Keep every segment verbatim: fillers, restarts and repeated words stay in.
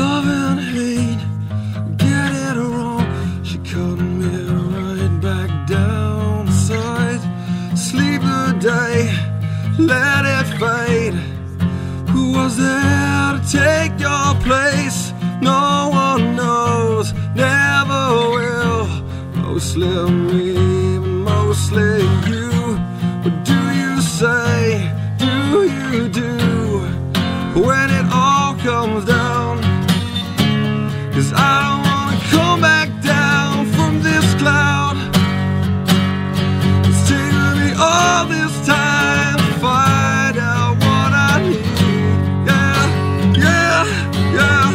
love and hate, get it wrong. She cut me right back down the side. Sleep the day, let it fade. Who was there to take your place? No one knows, never will. Mostly me, mostly you. What do you say, do you do, when it all comes down? 'Cause I don't wanna come back down from this cloud. It's taken me all this time to find out what I need. Yeah, yeah, yeah.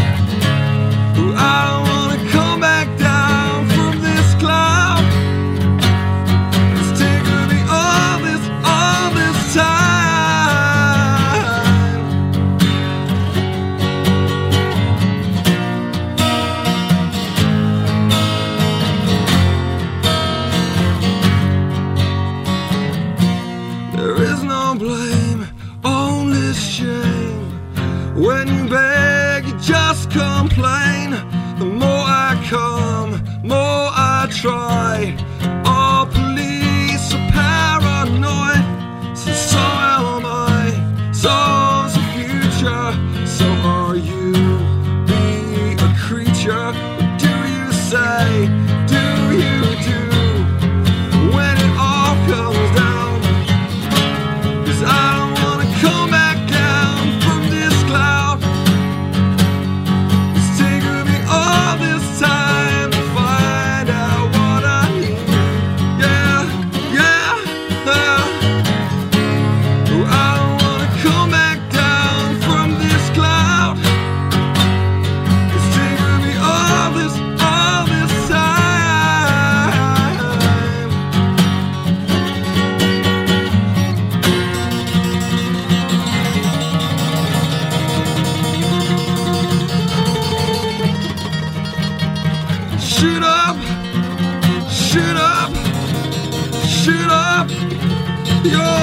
I don't wanna come back down from this cloud. It's taken me all this, all this time. There is no blame, only shame. When you beg, you just complain. The more I come, more I try. All police are paranoid, so so am I. So's the future, so are you. Be a creature, what do you say, do you do, when it all comes down? 'Cause I don't wanna come back down from this cloud. It's taken me all this time to find out what I need. Yeah, yeah, yeah. Oh, I don't wanna come back down from this cloud. It's taken me all this, all this time. Shoot up, shoot up, shoot up your